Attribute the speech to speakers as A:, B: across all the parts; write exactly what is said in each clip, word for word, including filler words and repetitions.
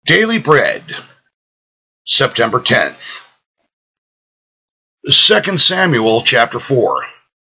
A: Daily Bread, September tenth. Second Samuel chapter four.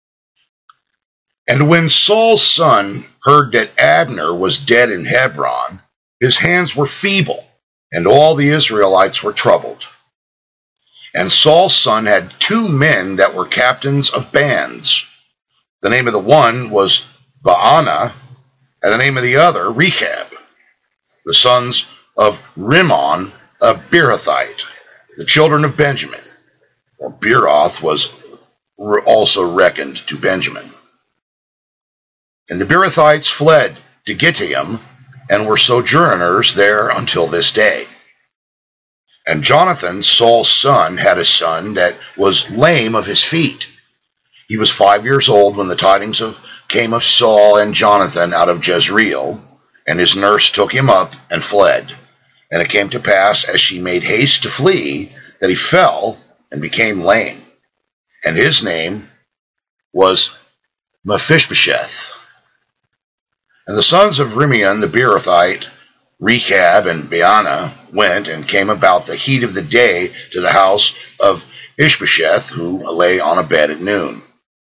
A: And when Saul's son heard that Abner was dead in Hebron, his hands were feeble, and all the Israelites were troubled. And Saul's son had two men that were captains of bands. The name of the one was Baanah, and the name of the other Rechab, the sons of Rimmon, a Beerothite, the children of Benjamin. For Beeroth was also reckoned to Benjamin. And the Beerothites fled to Gittaim, and were sojourners there until this day. And Jonathan, Saul's son, had a son that was lame of his feet. He was five years old when the tidings of came of Saul and Jonathan out of Jezreel, and his nurse took him up and fled. And it came to pass, as she made haste to flee, that he fell and became lame. And his name was Mephibosheth. And the sons of Rimmon the Beerothite, Rechab and Baanah, went and came about the heat of the day to the house of Ishbosheth, who lay on a bed at noon.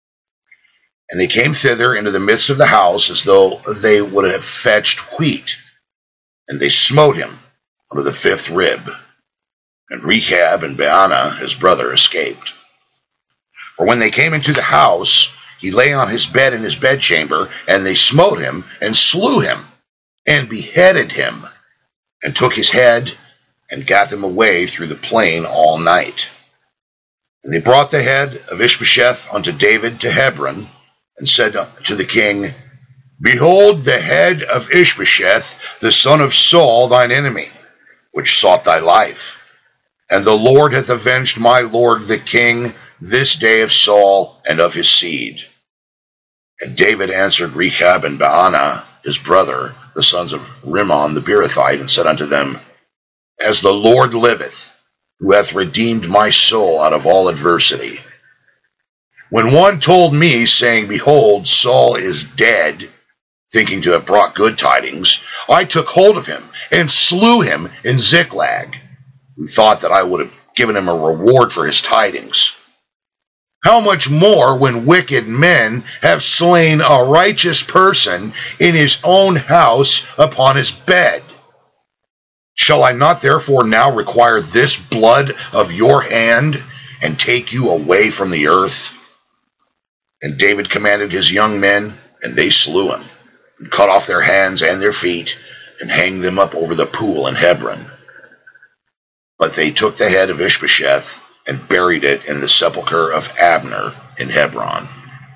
A: And they came thither into the midst of the house, as though they would have fetched wheat. And they smote him under the fifth rib. And Rechab and Baanah, his brother, escaped. For when they came into the house, he lay on his bed in his bedchamber, and they smote him, and slew him, and beheaded him, and took his head, and gat him away through the plain all night. And they brought the head of Ishbosheth unto David to Hebron, and said to the king, Behold the head of Ishbosheth, the son of Saul, thine enemy, which sought thy life. And the Lord hath avenged my lord the king this day of Saul and of his seed. And David answered Rechab and Baanah, his brother, the sons of Rimmon the Beerothite, and said unto them, As the Lord liveth, who hath redeemed my soul out of all adversity. When one told me, saying, Behold, Saul is dead, thinking to have brought good tidings, I took hold of him, and slew him in Ziklag, who thought that I would have given him a reward for his tidings. How much more when wicked men have slain a righteous person in his own house upon his bed? Shall I not therefore now require this blood of your hand, and take you away from the earth? And David commanded his young men, and they slew him, and cut off their hands and their feet, and hanged them up over the pool in Hebron. But they took the head of Ishbosheth, and buried it in the sepulchre of Abner in Hebron.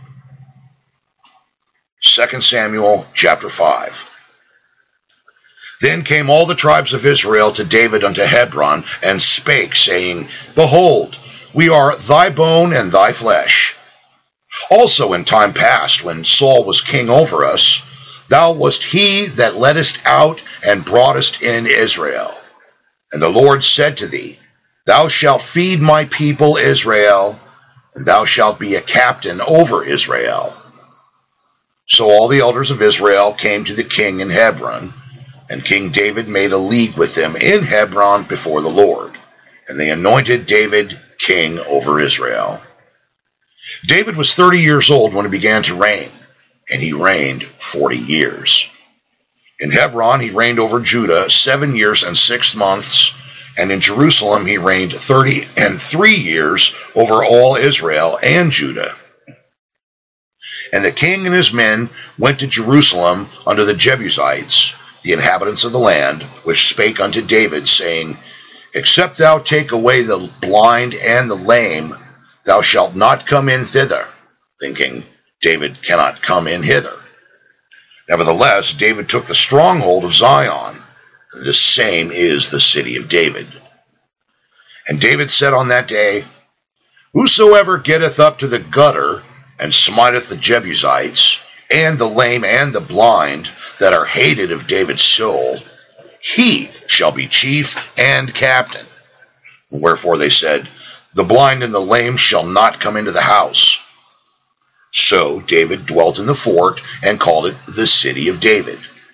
A: Second Samuel chapter five. Then came all the tribes of Israel to David unto Hebron, and spake, saying, Behold, we are thy bone and thy flesh. Also in time past, when Saul was king over us, thou wast he that leddest out and broughtest in Israel. And the Lord said to thee, Thou shalt feed my people Israel, and thou shalt be a captain over Israel. So all the elders of Israel came to the king in Hebron, and King David made a league with them in Hebron before the Lord, and they anointed David king over Israel. David was thirty years old when he began to reign, and he reigned forty years. In Hebron he reigned over Judah seven years and six months, and in Jerusalem he reigned thirty and three years over all Israel and Judah. And the king and his men went to Jerusalem unto the Jebusites, the inhabitants of the land, which spake unto David, saying, Except thou take away the blind and the lame, thou shalt not come in thither, thinking, David cannot come in hither. Nevertheless, David took the stronghold of Zion. The same is the city of David. And David said on that day, Whosoever getteth up to the gutter, and smiteth the Jebusites, and the lame and the blind, that are hated of David's soul, he shall be chief and captain. Wherefore they said, The blind and the lame shall not come into the house. So David dwelt in the fort, and called it the city of David.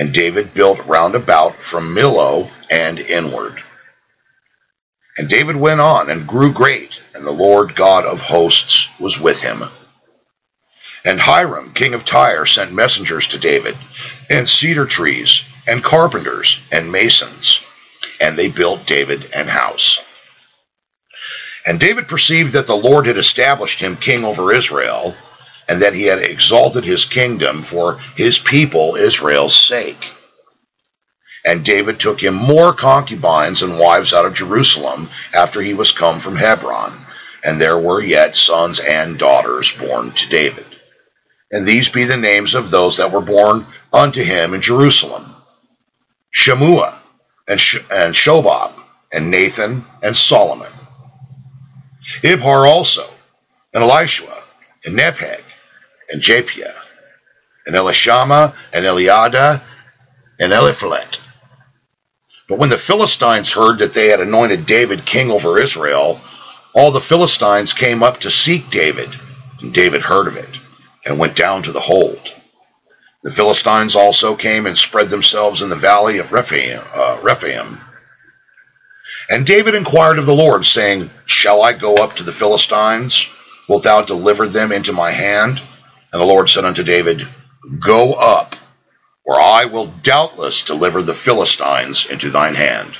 A: And David built round about from Millo and inward. And David went on and grew great, and the Lord God of hosts was with him. And Hiram, king of Tyre, sent messengers to David, and cedar trees, and carpenters, and masons, and they built David an house. And David perceived that the Lord had established him king over Israel, and that he had exalted his kingdom for his people Israel's sake. And David took him more concubines and wives out of Jerusalem after he was come from Hebron, and there were yet sons and daughters born to David. And these be the names of those that were born unto him in Jerusalem: Shemua, and, Sh- and Shobab, and Nathan, and Solomon. Ibhar also, and Elishua, and Nepheg, and Japiah, and Elishama, and Eliada, and Eliphelet. But when the Philistines heard that they had anointed David king over Israel, all the Philistines came up to seek David, and David heard of it, and went down to the hold. The Philistines also came and spread themselves in the valley of Rephaim. Uh, Rephaim. And David inquired of the Lord, saying, Shall I go up to the Philistines? Wilt thou deliver them into my hand? And the Lord said unto David, Go up, or I will doubtless deliver the Philistines into thine hand.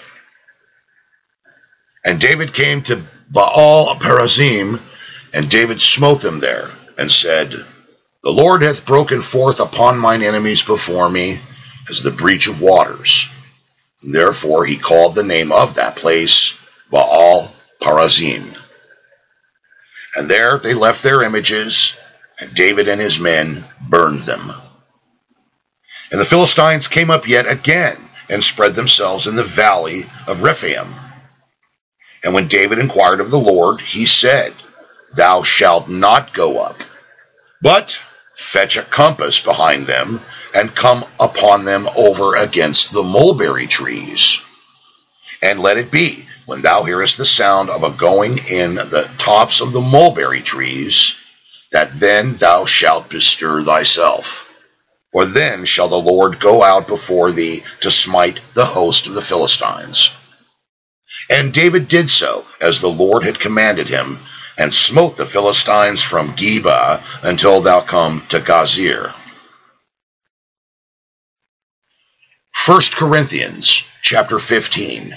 A: And David came to Baal Perazim, and David smote them there, and said, The Lord hath broken forth upon mine enemies before me, as the breach of waters. And therefore he called the name of that place Baal Perazim. And there they left their images, and David and his men burned them. And the Philistines came up yet again, and spread themselves in the valley of Rephaim. And when David inquired of the Lord, he said, Thou shalt not go up, but fetch a compass behind them, and come upon them over against the mulberry trees. And let it be, when thou hearest the sound of a going in the tops of the mulberry trees, that then thou shalt bestir thyself. For then shall the Lord go out before thee to smite the host of the Philistines. And David did so, as the Lord had commanded him, and smote the Philistines from Geba until thou come to Gazir. First Corinthians chapter fifteen.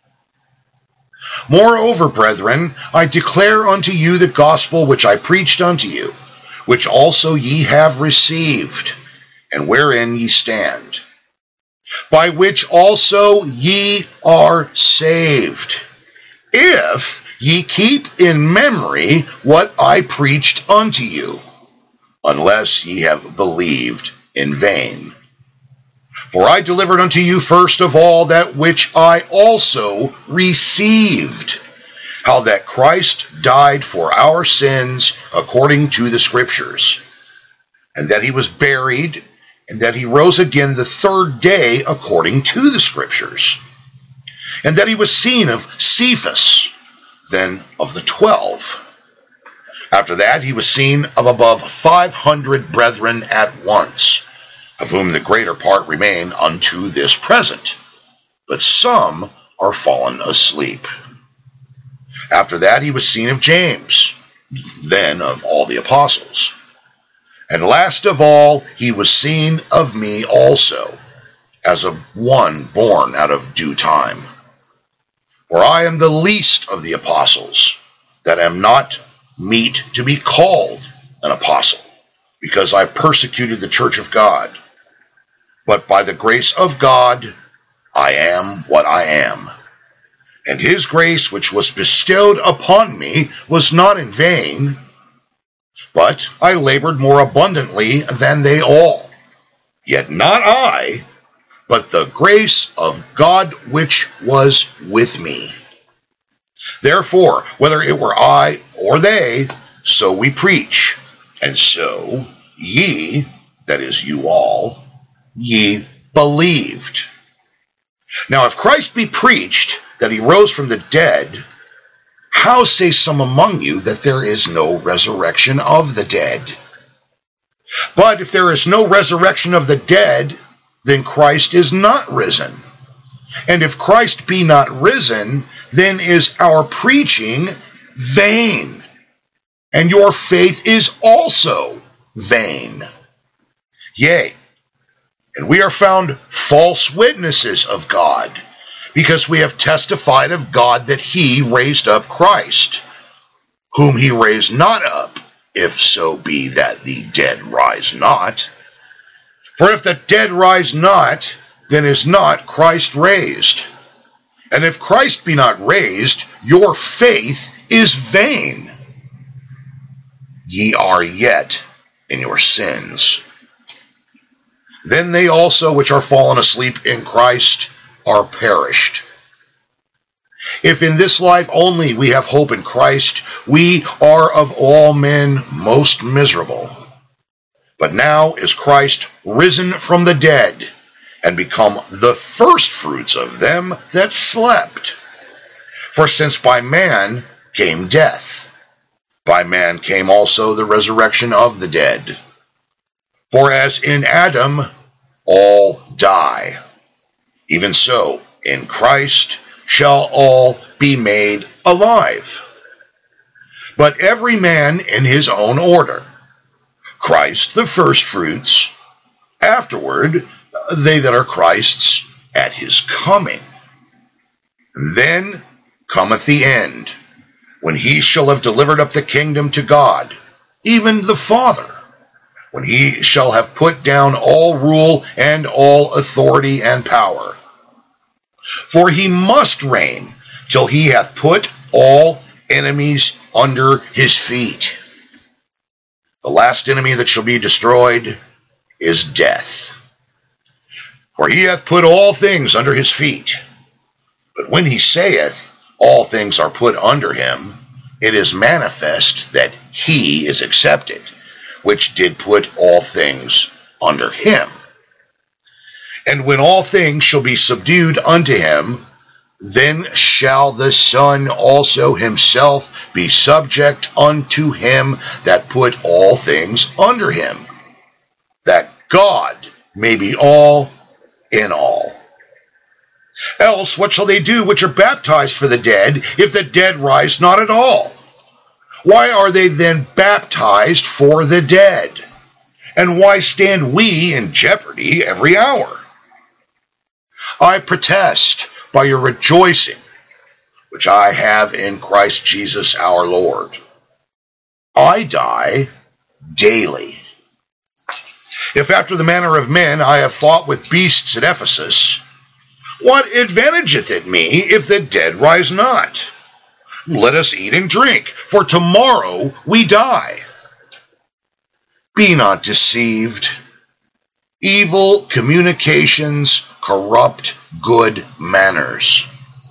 A: Moreover, brethren, I declare unto you the gospel which I preached unto you, which also ye have received, and wherein ye stand, by which also ye are saved, if ye keep in memory what I preached unto you, unless ye have believed in vain. For I delivered unto you first of all that which I also received, how that Christ died for our sins according to the Scriptures, and that he was buried, and that he rose again the third day according to the Scriptures, and that he was seen of Cephas, then of the twelve. After that he was seen of above five hundred brethren at once, of whom the greater part remain unto this present, but some are fallen asleep. After that he was seen of James, then of all the apostles. And last of all he was seen of me also, as of one born out of due time. For I am the least of the apostles, that am not meet to be called an apostle, because I persecuted the church of God. But by the grace of God, I am what I am. And his grace which was bestowed upon me was not in vain, but I labored more abundantly than they all. Yet not I, but the grace of God which was with me. Therefore, whether it were I or they, so we preach, and so ye, that is you all, ye believed. Now if Christ be preached that he rose from the dead, how say some among you that there is no resurrection of the dead? But if there is no resurrection of the dead, then Christ is not risen. And if Christ be not risen, then is our preaching vain, and your faith is also vain. Yea, and we are found false witnesses of God, because we have testified of God that he raised up Christ, whom he raised not up, if so be that the dead rise not. For if the dead rise not, then is not Christ raised. And if Christ be not raised, your faith is vain. Ye are yet in your sins. Then they also which are fallen asleep in Christ are perished. If in this life only we have hope in Christ, we are of all men most miserable. But now is Christ risen from the dead, and become the firstfruits of them that slept. For since by man came death, by man came also the resurrection of the dead. For as in Adam all die, even so in Christ shall all be made alive. But every man in his own order. Christ the firstfruits, afterward they that are Christ's at his coming. Then cometh the end, when he shall have delivered up the kingdom to God, even the Father, when he shall have put down all rule and all authority and power. For he must reign till he hath put all enemies under his feet. The last enemy that shall be destroyed is death. For he hath put all things under his feet. But when he saith, all things are put under him, it is manifest that he is accepted, which did put all things under him. And when all things shall be subdued unto him, then shall the Son also himself be subject unto him that put all things under him, that God may be all in all. Else what shall they do which are baptized for the dead, if the dead rise not at all? Why are they then baptized for the dead? And why stand we in jeopardy every hour? I protest by your rejoicing, which I have in Christ Jesus our Lord. I die daily. If after the manner of men I have fought with beasts at Ephesus, what advantageth it me if the dead rise not? Let us eat and drink, for tomorrow we die. Be not deceived. Evil communications corrupt good manners.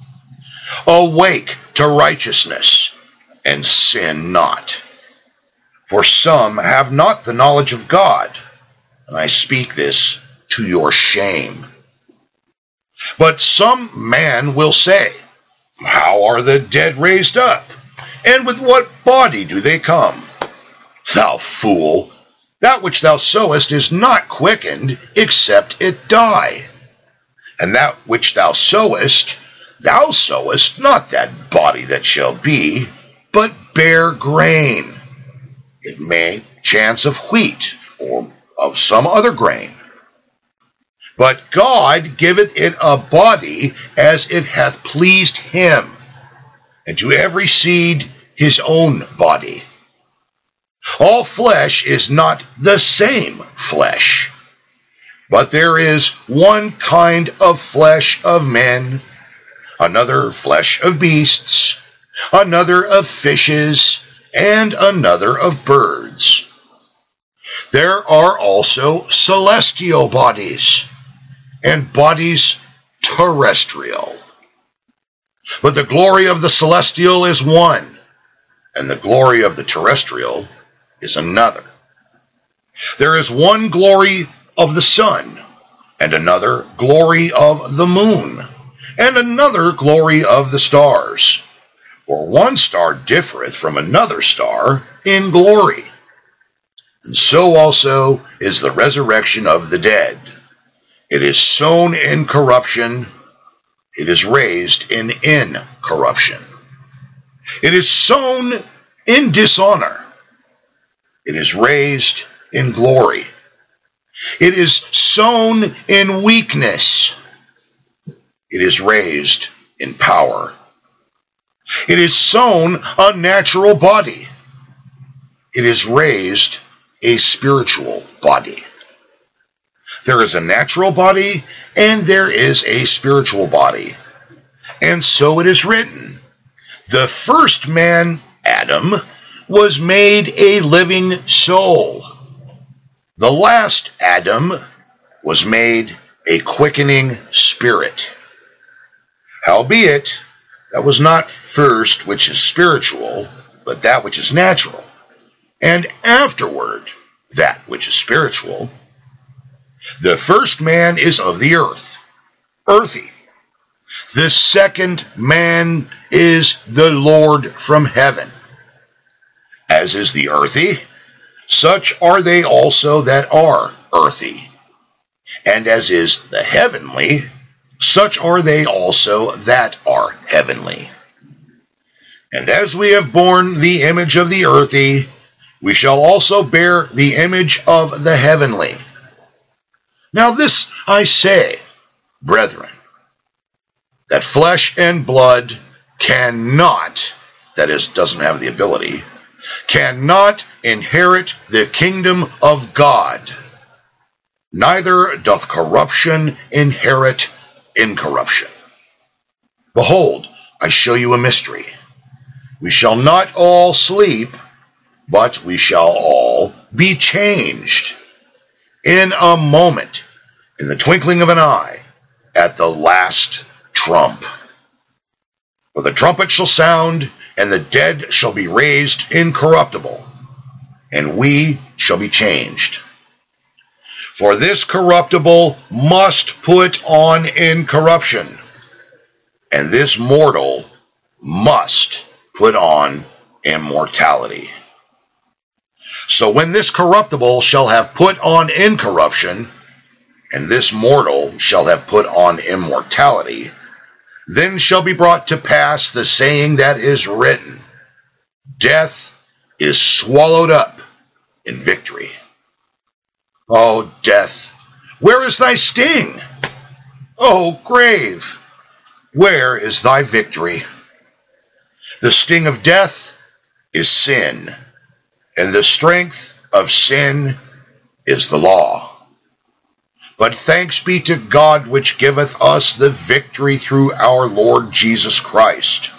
A: Awake to righteousness, and sin not. For some have not the knowledge of God, and I speak this to your shame. But some man will say, how are the dead raised up? And with what body do they come? Thou fool, that which thou sowest is not quickened, except it die. And that which thou sowest, thou sowest not that body that shall be, but bare grain. It may chance of wheat, or of some other grain. But God giveth it a body as it hath pleased him, and to every seed his own body. All flesh is not the same flesh, but there is one kind of flesh of men, another flesh of beasts, another of fishes, and another of birds. There are also celestial bodies, and bodies terrestrial. But the glory of the celestial is one, and the glory of the terrestrial is another. There is one glory of the sun, and another glory of the moon, and another glory of the stars. For one star differeth from another star in glory. And so also is the resurrection of the dead. It is sown in corruption. It is raised in incorruption. It is sown in dishonor. It is raised in glory. It is sown in weakness. It is raised in power. It is sown a natural body. It is raised a spiritual body. There is a natural body and there is a spiritual body. And so it is written, the first man, Adam, was made a living soul. The last Adam was made a quickening spirit. Howbeit, that was not first which is spiritual, but that which is natural, and afterward that which is spiritual. The first man is of the earth, earthy. The second man is the Lord from heaven. As is the earthy, such are they also that are earthy. And as is the heavenly, such are they also that are heavenly. And as we have borne the image of the earthy, we shall also bear the image of the heavenly. Now this I say, brethren, that flesh and blood cannot, that is, doesn't have the ability, cannot inherit the kingdom of God, neither doth corruption inherit incorruption. Behold, I show you a mystery. We shall not all sleep, but we shall all be changed in a moment, in the twinkling of an eye, at the last trump. For the trumpet shall sound, and the dead shall be raised incorruptible, and we shall be changed. For this corruptible must put on incorruption, and this mortal must put on immortality. So when this corruptible shall have put on incorruption, and this mortal shall have put on immortality, then shall be brought to pass the saying that is written, death is swallowed up in victory. O death, where is thy sting? O grave, where is thy victory? The sting of death is sin, and the strength of sin is the law. But thanks be to God which giveth us the victory through our Lord Jesus Christ.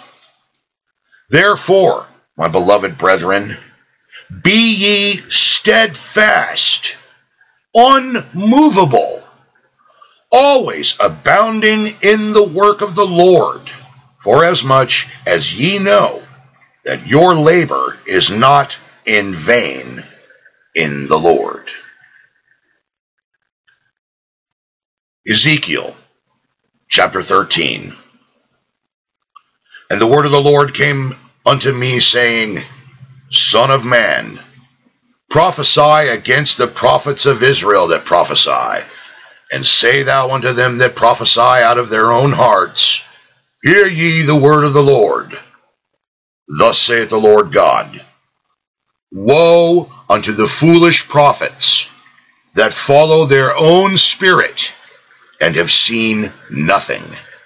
A: Therefore, my beloved brethren, be ye steadfast, unmovable, always abounding in the work of the Lord, forasmuch as ye know that your labor is not in vain in the Lord. Ezekiel chapter thirteen. And the word of the Lord came unto me, saying, Son of man, prophesy against the prophets of Israel that prophesy, and say thou unto them that prophesy out of their own hearts, Hear ye the word of the Lord. Thus saith the Lord God, Woe unto the foolish prophets that follow their own spirit, and have seen nothing.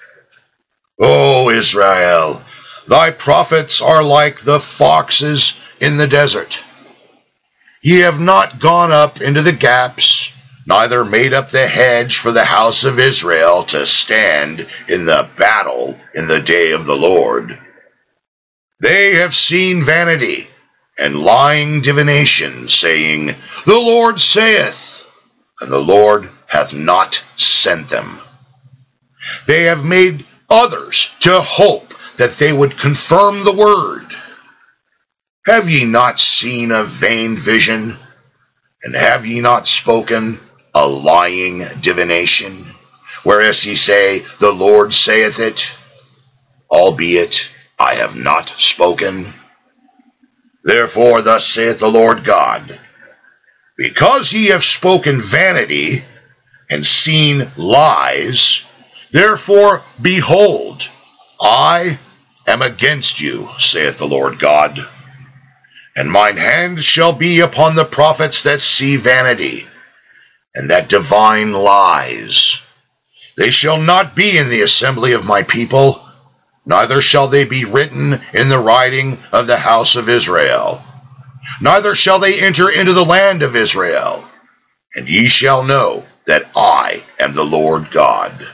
A: O Israel, thy prophets are like the foxes in the desert. Ye have not gone up into the gaps, neither made up the hedge for the house of Israel to stand in the battle in the day of the Lord. They have seen vanity and lying divination, saying, The Lord saith, and the Lord hath not sent them. They have made others to hope that they would confirm the word. Have ye not seen a vain vision? And have ye not spoken a lying divination? Whereas ye say, The Lord saith it, albeit I have not spoken. Therefore thus saith the Lord God, Because ye have spoken vanity, and seen lies. Therefore, behold, I am against you, saith the Lord God. And mine hand shall be upon the prophets that see vanity, and that divine lies. They shall not be in the assembly of my people, neither shall they be written in the writing of the house of Israel. Neither shall they enter into the land of Israel. And ye shall know that I am the Lord God.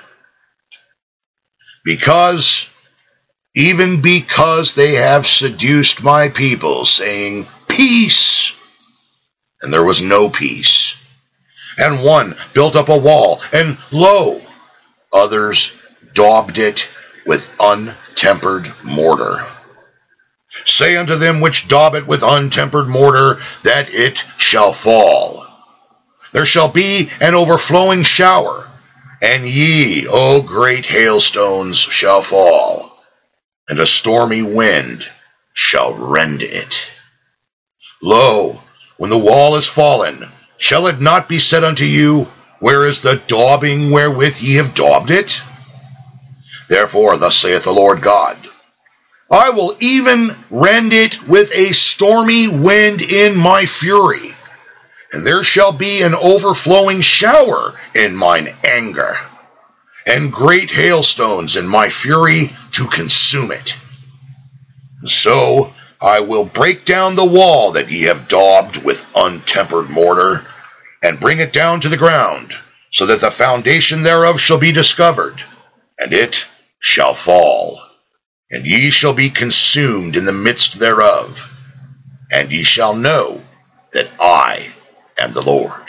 A: Because, even because they have seduced my people, saying, peace, and there was no peace. And one built up a wall, and lo, others daubed it with untempered mortar. Say unto them which daub it with untempered mortar, that it shall fall. There shall be an overflowing shower, and ye, O great hailstones, shall fall, and a stormy wind shall rend it. Lo, when the wall is fallen, shall it not be said unto you, where is the daubing wherewith ye have daubed it? Therefore, thus saith the Lord God, I will even rend it with a stormy wind in my fury, and there shall be an overflowing shower in mine anger, and great hailstones in my fury to consume it. And so I will break down the wall that ye have daubed with untempered mortar, and bring it down to the ground, so that the foundation thereof shall be discovered, and it shall fall, and ye shall be consumed in the midst thereof, and ye shall know that I am the Lord.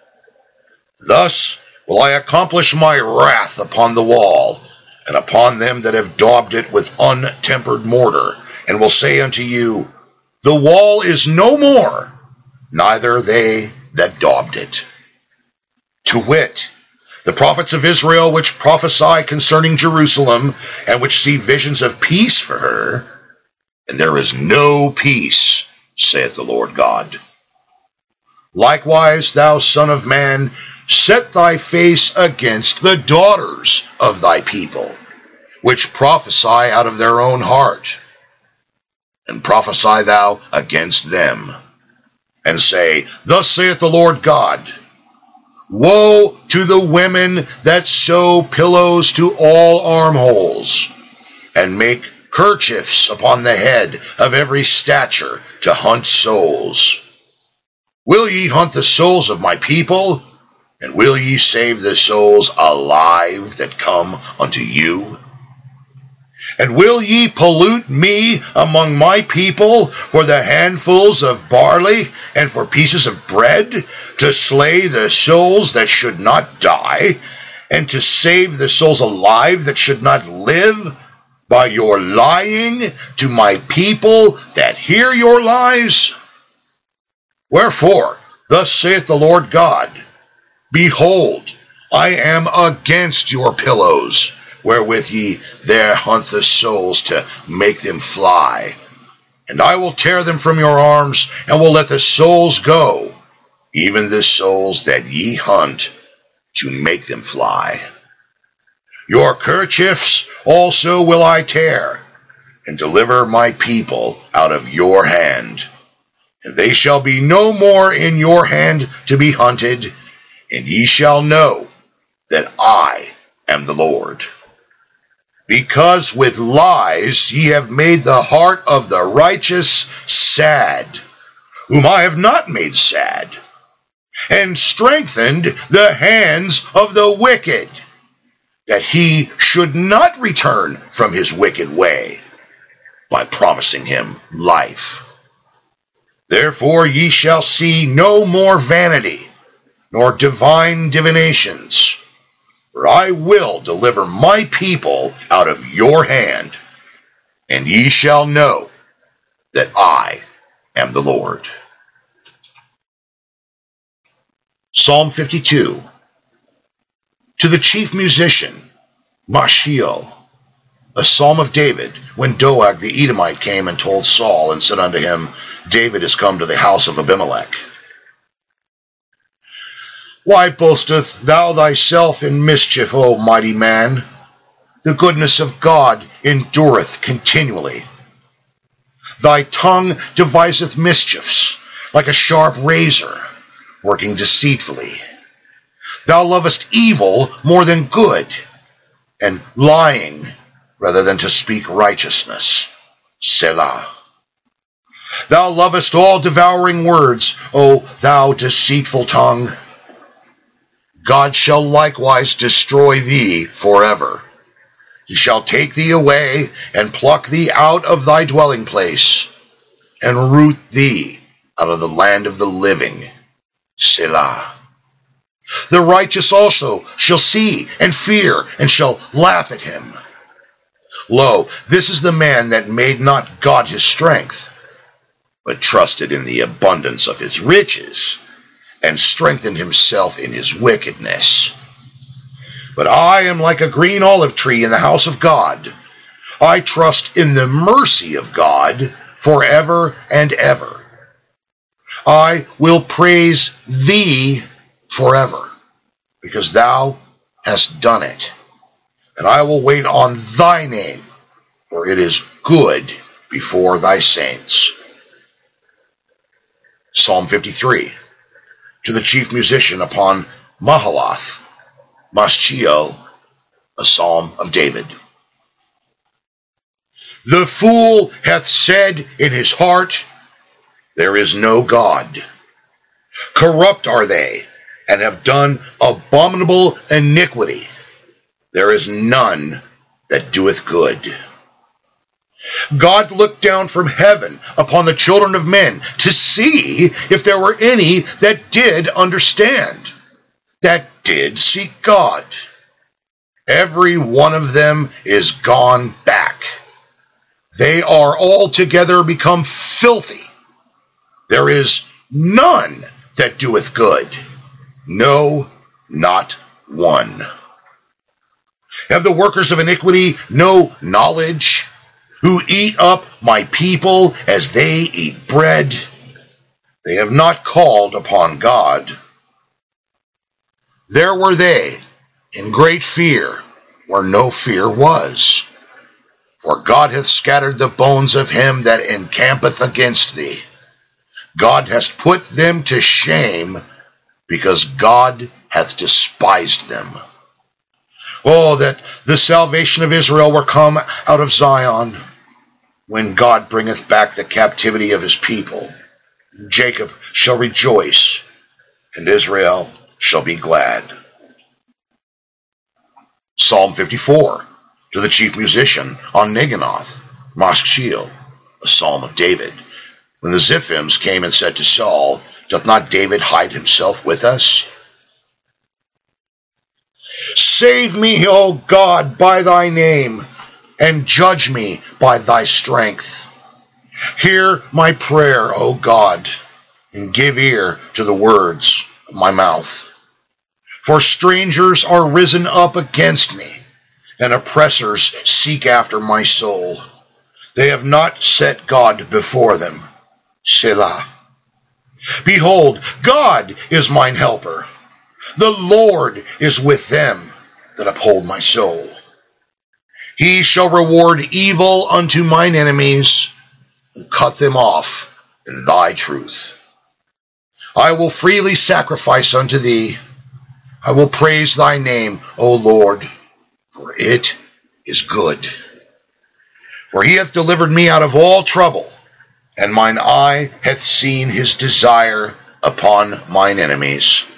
A: Thus will I accomplish my wrath upon the wall, and upon them that have daubed it with untempered mortar, and will say unto you, the wall is no more, neither they that daubed it. To wit, the prophets of Israel which prophesy concerning Jerusalem, and which see visions of peace for her, and there is no peace, saith the Lord God. Likewise, thou son of man, set thy face against the daughters of thy people, which prophesy out of their own heart, and prophesy thou against them, and say, thus saith the Lord God, woe to the women that sew pillows to all armholes, and make kerchiefs upon the head of every stature to hunt souls. Will ye hunt the souls of my people, and will ye save the souls alive that come unto you? And will ye pollute me among my people for the handfuls of barley and for pieces of bread, to slay the souls that should not die, and to save the souls alive that should not live, by your lying to my people that hear your lies? Wherefore, thus saith the Lord God, behold, I am against your pillows, wherewith ye there hunt the souls to make them fly. And I will tear them from your arms, and will let the souls go, even the souls that ye hunt, to make them fly. Your kerchiefs also will I tear, and deliver my people out of your hand. And they shall be no more in your hand to be hunted, and ye shall know that I am the Lord. Because with lies ye have made the heart of the righteous sad, whom I have not made sad, and strengthened the hands of the wicked, that he should not return from his wicked way, by promising him life. Therefore ye shall see no more vanity, nor divine divinations, for I will deliver my people out of your hand, and ye shall know that I am the Lord. Psalm fifty-two. To the chief musician, Mashiel, a psalm of David, when Doeg the Edomite came and told Saul, and said unto him, David is come to the house of Abimelech. Why boasteth thou thyself in mischief, O mighty man? The goodness of God endureth continually. Thy tongue deviseth mischiefs, like a sharp razor, working deceitfully. Thou lovest evil more than good, and lying rather than to speak righteousness. Selah. Thou lovest all devouring words, O thou deceitful tongue. God shall likewise destroy thee forever. He shall take thee away, and pluck thee out of thy dwelling place, and root thee out of the land of the living. Selah. The righteous also shall see and fear, and shall laugh at him. Lo, this is the man that made not God his strength, but trusted in the abundance of his riches, and strengthened himself in his wickedness. But I am like a green olive tree in the house of God. I trust in the mercy of God forever and ever. I will praise thee forever, because thou hast done it. And I will wait on thy name, for it is good before thy saints. Psalm fifty-three. To the chief musician upon Mahalath, Maschil, a psalm of David. The fool hath said in his heart, there is no God. Corrupt are they, and have done abominable iniquity. There is none that doeth good. God looked down from heaven upon the children of men to see if there were any that did understand, that did seek God. Every one of them is gone back. They are altogether become filthy. There is none that doeth good, no, not one. Have the workers of iniquity no knowledge, who eat up my people as they eat bread? They have not called upon God. There were they in great fear, where no fear was. For God hath scattered the bones of him that encampeth against thee. God hath put them to shame, because God hath despised them. Oh, that the salvation of Israel were come out of Zion, when God bringeth back the captivity of his people. Jacob shall rejoice, and Israel shall be glad. Psalm fifty-four, to the chief musician on Neginoth, Maschil, a psalm of David. When the Ziphims came and said to Saul, doth not David hide himself with us? Save me, O God, by thy name, and judge me by thy strength. Hear my prayer, O God, and give ear to the words of my mouth. For strangers are risen up against me, and oppressors seek after my soul. They have not set God before them. Selah. Behold, God is mine helper. The Lord is with them that uphold my soul. He shall reward evil unto mine enemies, and cut them off in thy truth. I will freely sacrifice unto thee. I will praise thy name, O Lord, for it is good. For he hath delivered me out of all trouble, and mine eye hath seen his desire upon mine enemies.